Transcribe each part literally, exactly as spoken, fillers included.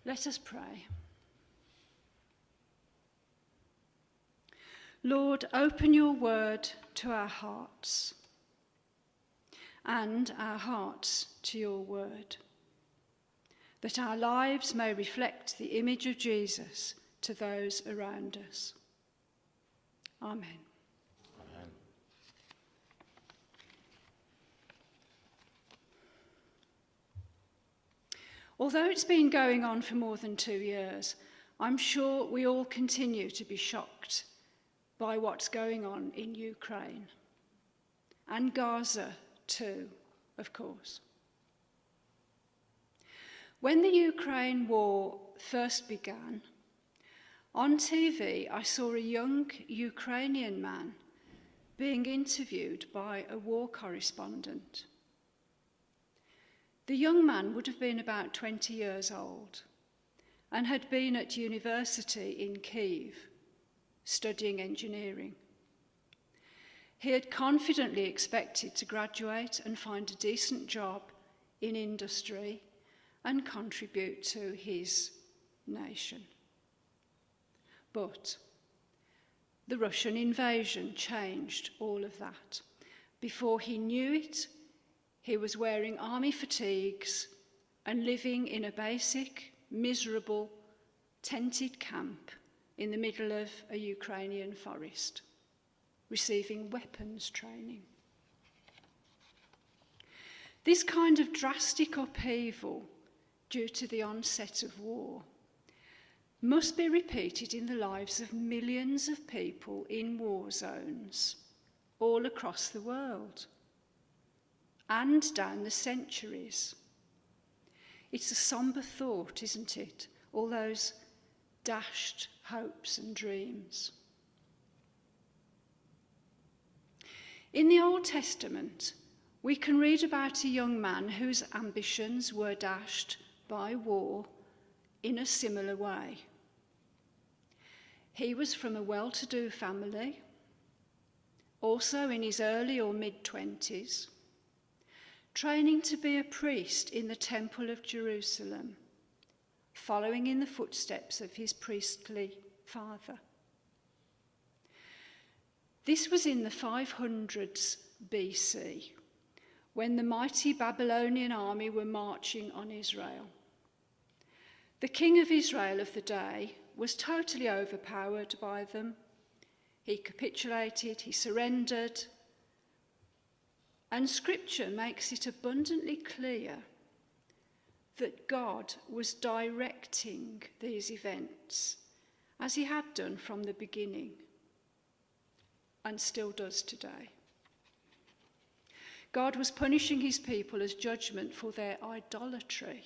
Let us pray. Lord, open your word to our hearts and our hearts to your word, that our lives may reflect the image of Jesus to those around us. Amen. Amen. Although it's been going on for more than two years, I'm sure we all continue to be shocked by what's going on in Ukraine and Gaza too, of course. When the Ukraine war first began, on T V I saw a young Ukrainian man being interviewed by a war correspondent. The young man would have been about twenty years old and had been at university in Kyiv studying engineering. He had confidently expected to graduate and find a decent job in industry and contribute to his nation. But the Russian invasion changed all of that. Before he knew it, he was wearing army fatigues and living in a basic, miserable, tented camp in the middle of a Ukrainian forest, receiving weapons training. This kind of drastic upheaval due to the onset of war must be repeated in the lives of millions of people in war zones all across the world and down the centuries. It's a somber thought, isn't it? All those dashed hopes and dreams. In the Old Testament, we can read about a young man whose ambitions were dashed by war in a similar way. He was from a well-to-do family, also in his early or mid-twenties, training to be a priest in the Temple of Jerusalem, following in the footsteps of his priestly father. This was in the five hundreds B C, when the mighty Babylonian army were marching on Israel. The king of Israel of the day was totally overpowered by them. He capitulated, he surrendered, and Scripture makes it abundantly clear that God was directing these events, as he had done from the beginning, and still does today. God was punishing his people as judgment for their idolatry.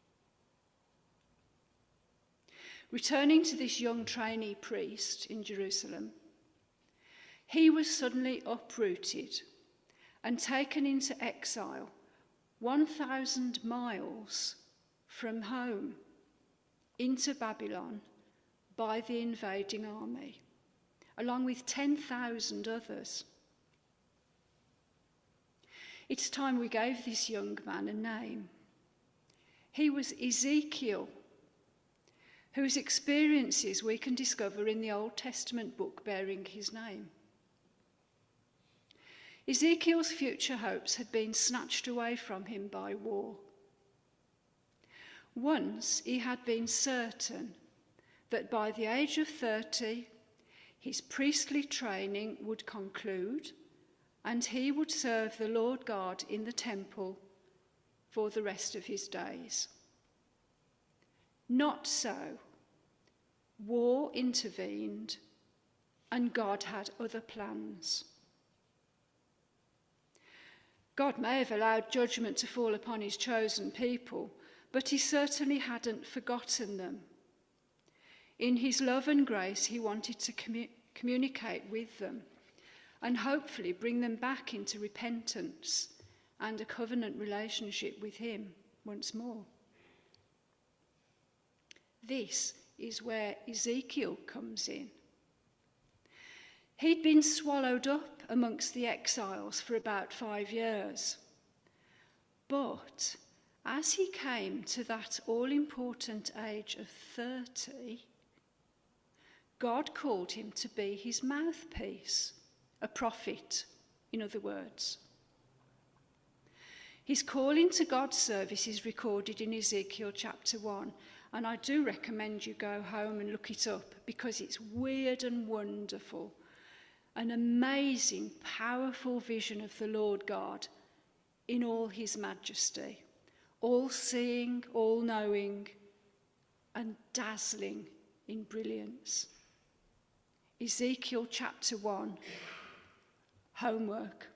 Returning to this young trainee priest in Jerusalem, he was suddenly uprooted and taken into exile one thousand miles from home into Babylon by the invading army, along with ten thousand others. It's time we gave this young man a name. He was Ezekiel, whose experiences we can discover in the Old Testament book bearing his name. Ezekiel's future hopes had been snatched away from him by war. Once he had been certain that by the age of thirty, his priestly training would conclude and he would serve the Lord God in the temple for the rest of his days. Not so. War intervened, and God had other plans. God may have allowed judgment to fall upon his chosen people, but he certainly hadn't forgotten them. In his love and grace, he wanted to commu- communicate with them and hopefully bring them back into repentance and a covenant relationship with him once more. This is where Ezekiel comes in. He'd been swallowed up amongst the exiles for about five years. But as he came to that all-important age of thirty, God called him to be his mouthpiece, a prophet, in other words. His calling to God's service is recorded in Ezekiel chapter one, and I do recommend you go home and look it up because it's weird and wonderful. An amazing, powerful vision of the Lord God in all his majesty, all-seeing, all-knowing, and dazzling in brilliance. Ezekiel chapter one, homework.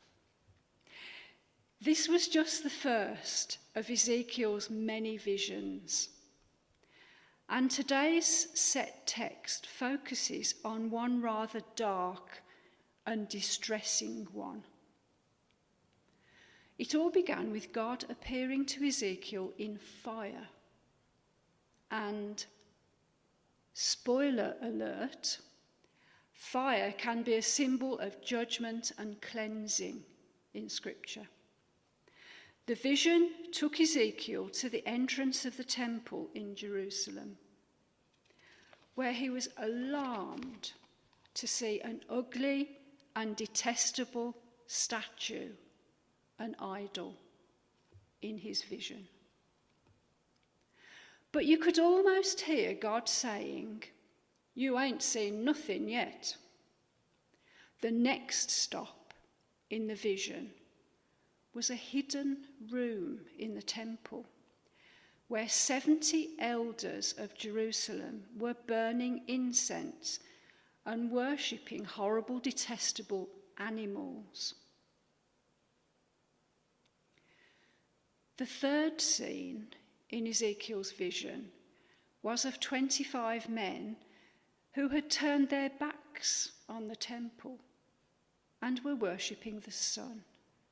This was just the first of Ezekiel's many visions. And today's set text focuses on one rather dark and distressing one. It all began with God appearing to Ezekiel in fire. And, spoiler alert, fire can be a symbol of judgment and cleansing in Scripture. The vision took Ezekiel to the entrance of the temple in Jerusalem, where he was alarmed to see an ugly and detestable statue, an idol, in his vision. But you could almost hear God saying, "You ain't seen nothing yet." The next stop in the vision was a hidden room in the temple where seventy elders of Jerusalem were burning incense and worshipping horrible, detestable animals. The third scene in Ezekiel's vision was of twenty-five men who had turned their backs on the temple and were worshipping the sun.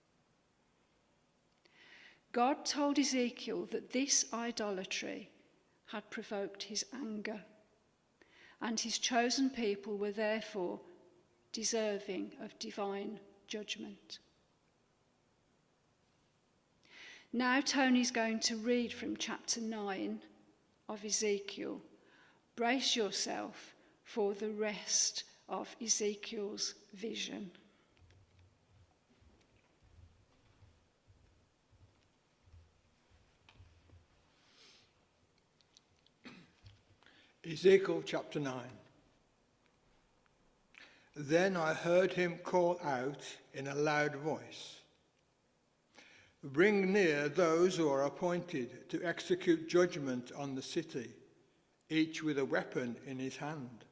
God told Ezekiel that this idolatry had provoked his anger, and his chosen people were therefore deserving of divine judgment. Now Tony's going to read from chapter nine of Ezekiel. Brace yourself for the rest of Ezekiel's vision. Ezekiel chapter nine. Then I heard him call out in a loud voice, "Bring near those who are appointed to execute judgment on the city, each with a weapon in his hand."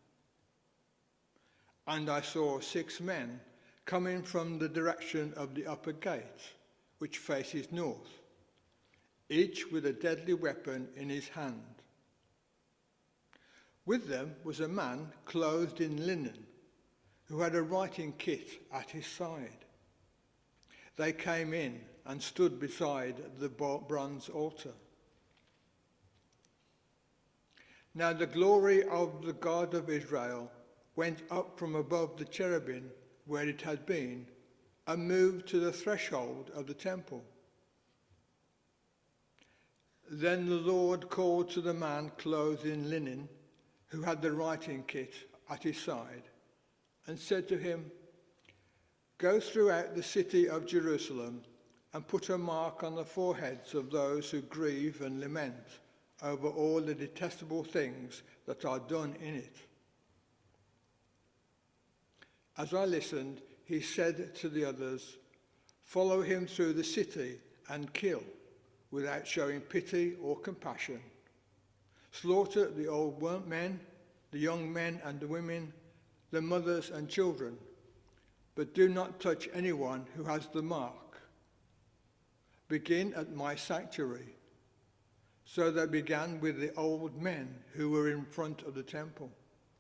And I saw six men coming from the direction of the upper gate, which faces north, each with a deadly weapon in his hand. With them was a man clothed in linen, who had a writing kit at his side. They came in and stood beside the bronze altar. Now the glory of the God of Israel went up from above the cherubim where it had been, and moved to the threshold of the temple. Then the Lord called to the man clothed in linen, who had the writing kit at his side, and said to him, "Go throughout the city of Jerusalem and put a mark on the foreheads of those who grieve and lament over all the detestable things that are done in it." As I listened, he said to the others, "Follow him through the city and kill, without showing pity or compassion. Slaughter the old men, the young men and the women, the mothers and children, but do not touch anyone who has the mark. Begin at my sanctuary." So they began with the old men who were in front of the temple.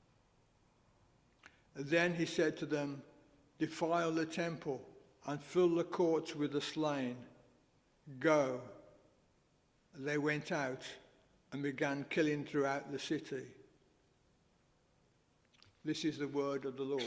Then he said to them, "Defile the temple and fill the courts with the slain. Go." They went out and began killing throughout the city. This is the word of the Lord.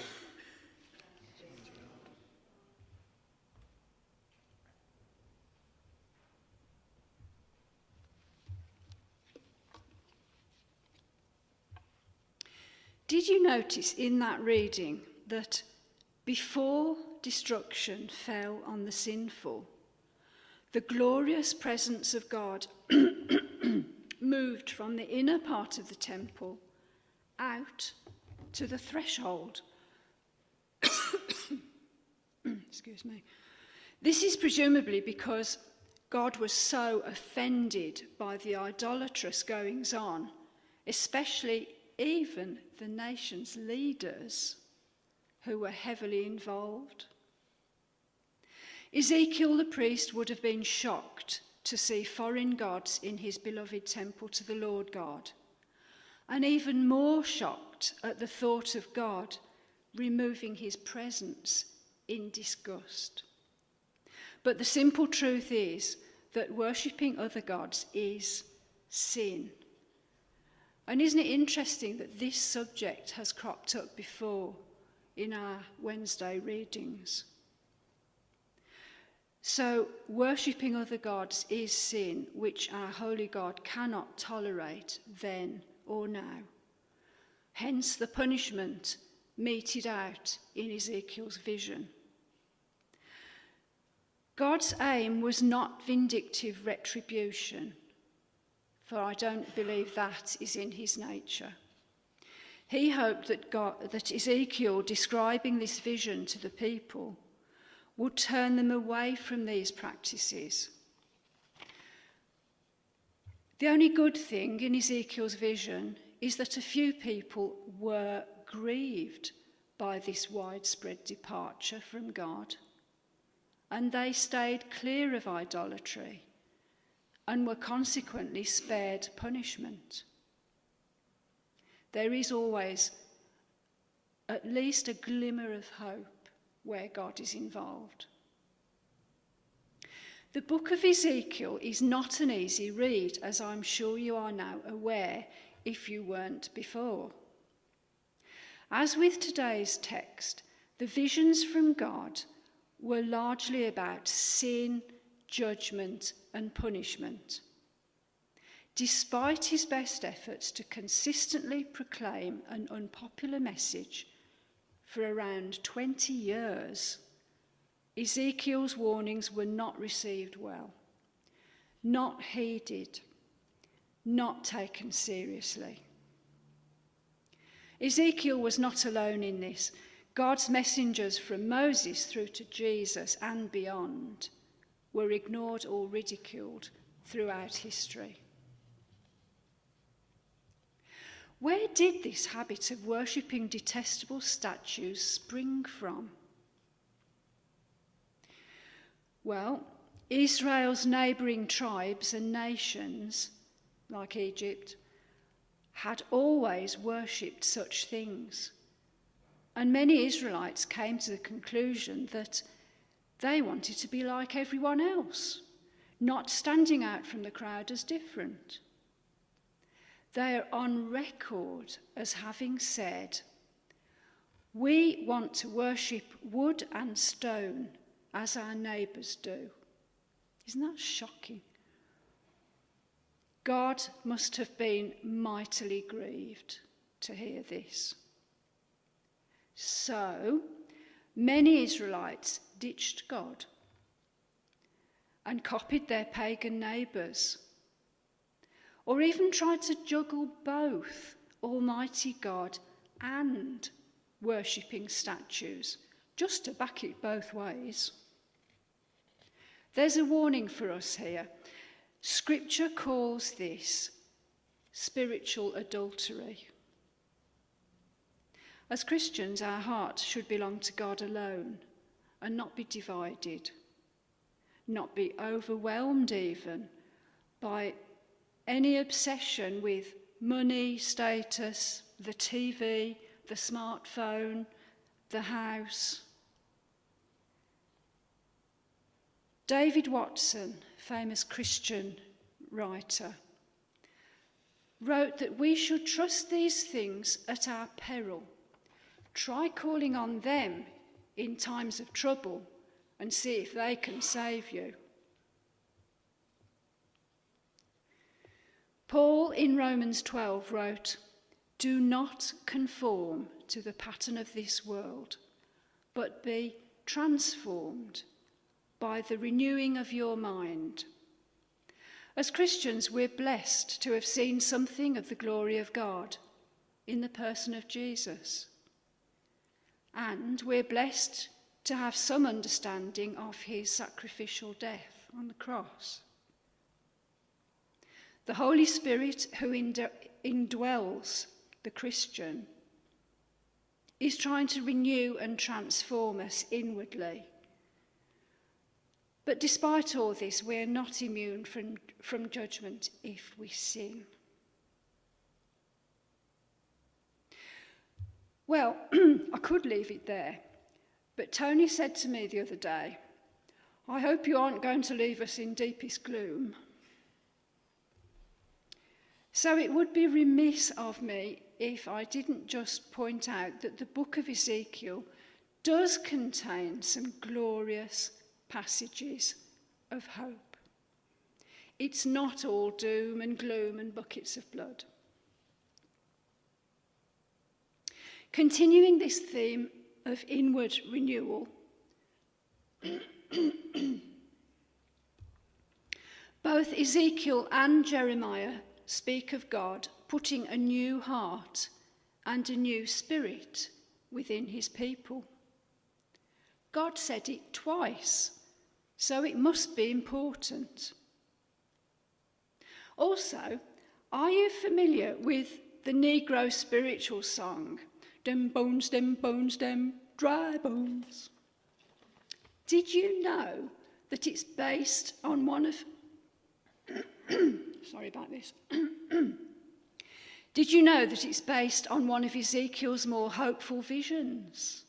Did you notice in that reading that before destruction fell on the sinful, the glorious presence of God moved from the inner part of the temple out to the threshold? Excuse me. This is presumably because God was so offended by the idolatrous goings on, especially even the nation's leaders who were heavily involved. Ezekiel the priest would have been shocked to see foreign gods in his beloved temple to the Lord God, and even more shocked at the thought of God removing his presence in disgust. But the simple truth is that worshipping other gods is sin. And isn't it interesting that this subject has cropped up before in our Wednesday readings? So, worshipping other gods is sin, which our holy God cannot tolerate then or now. Hence the punishment meted out in Ezekiel's vision. God's aim was not vindictive retribution, for I don't believe that is in his nature. He hoped that, God, that Ezekiel, describing this vision to the people, would turn them away from these practices. The only good thing in Ezekiel's vision is that a few people were grieved by this widespread departure from God, and they stayed clear of idolatry and were consequently spared punishment. There is always at least a glimmer of hope where God is involved. The book of Ezekiel is not an easy read, as I'm sure you are now aware if you weren't before. As with today's text, the visions from God were largely about sin, judgment, and punishment. Despite his best efforts to consistently proclaim an unpopular message for around twenty years, Ezekiel's warnings were not received well, not heeded, not taken seriously. Ezekiel was not alone in this. God's messengers from Moses through to Jesus and beyond were ignored or ridiculed throughout history. Where did this habit of worshipping detestable statues spring from? Well, Israel's neighbouring tribes and nations, like Egypt, had always worshipped such things. And many Israelites came to the conclusion that they wanted to be like everyone else, not standing out from the crowd as different. They are on record as having said, "We want to worship wood and stone as our neighbours do." Isn't that shocking? God must have been mightily grieved to hear this. So, many Israelites ditched God and copied their pagan neighbours, or even tried to juggle both Almighty God and worshipping statues, just to back it both ways. There's a warning for us here. Scripture calls this spiritual adultery. As Christians, our hearts should belong to God alone and not be divided, not be overwhelmed even by any obsession with money, status, the T V, the smartphone, the house. David Watson, famous Christian writer, wrote that we should trust these things at our peril. Try calling on them in times of trouble and see if they can save you. Paul in Romans twelve wrote, Do not conform to the pattern of this world, but be transformed by the renewing of your mind. As Christians, we're blessed to have seen something of the glory of God in the person of Jesus. And we're blessed to have some understanding of his sacrificial death on the cross. The Holy Spirit who indwells the Christian is trying to renew and transform us inwardly. But despite all this, we are not immune from, from judgment if we sin. Well, I could leave it there, but Tony said to me the other day, I hope you aren't going to leave us in deepest gloom. So it would be remiss of me if I didn't just point out that the book of Ezekiel does contain some glorious passages of hope. It's not all doom and gloom and buckets of blood. Continuing this theme of inward renewal, both Ezekiel and Jeremiah speak of God putting a new heart and a new spirit within his people. God said it twice, so it must be important. Also, are you familiar with the Negro spiritual song, Dem bones, dem bones, dem dry bones? Did you know that it's based on one of... Sorry about this. Did you know that it's based on one of Ezekiel's more hopeful visions?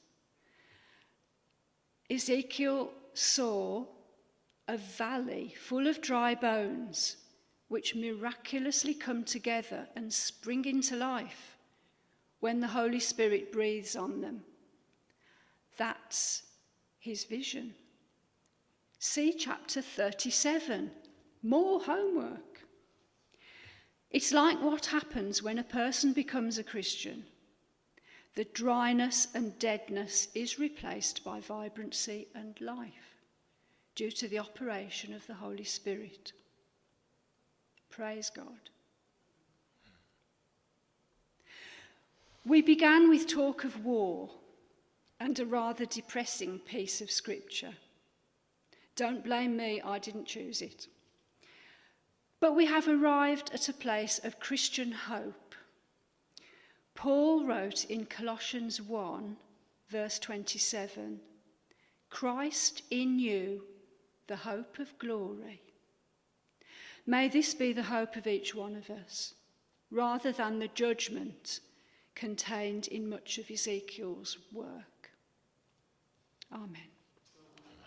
Ezekiel saw a valley full of dry bones which miraculously come together and spring into life when the Holy Spirit breathes on them. That's his vision. See chapter thirty-seven. More homework. It's like what happens when a person becomes a Christian. The dryness and deadness is replaced by vibrancy and life due to the operation of the Holy Spirit. Praise God. We began with talk of war and a rather depressing piece of scripture. Don't blame me, I didn't choose it. But we have arrived at a place of Christian hope. Paul wrote in Colossians one, verse twenty-seven, Christ in you, the hope of glory. May this be the hope of each one of us, rather than the judgment contained in much of Ezekiel's work. Amen.